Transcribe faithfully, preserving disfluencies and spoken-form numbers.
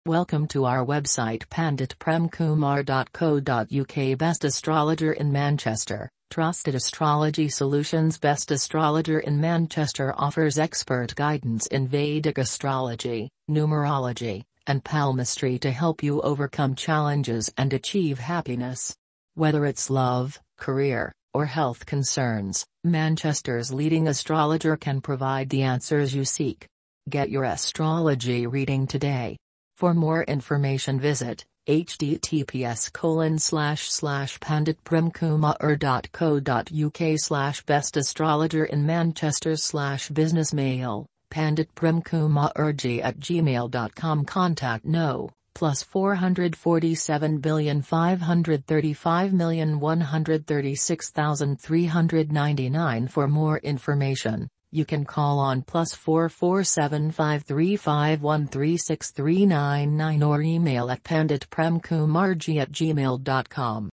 Welcome to our website pandit prem kumar dot co dot U K. Best Astrologer in Manchester, Trusted Astrology Solutions. Best Astrologer in Manchester offers expert guidance in Vedic astrology, numerology, and palmistry to help you overcome challenges and achieve happiness. Whether it's love, career, or health concerns, Manchester's leading astrologer can provide the answers you seek. Get your astrology reading today. For more information visit https colon slash slash panditpremkumar dot co dot uk slash best astrologer in Manchester slash business mail panditpremkumarg at gmail dot com. Contact no plus four hundred forty-seven billion five hundred thirty-five million one hundred thirty-six thousand three hundred ninety-nine. For more information, you can call on plus four four seven five three five one three six three nine nine or email at panditpremkumarg at gmail dot com.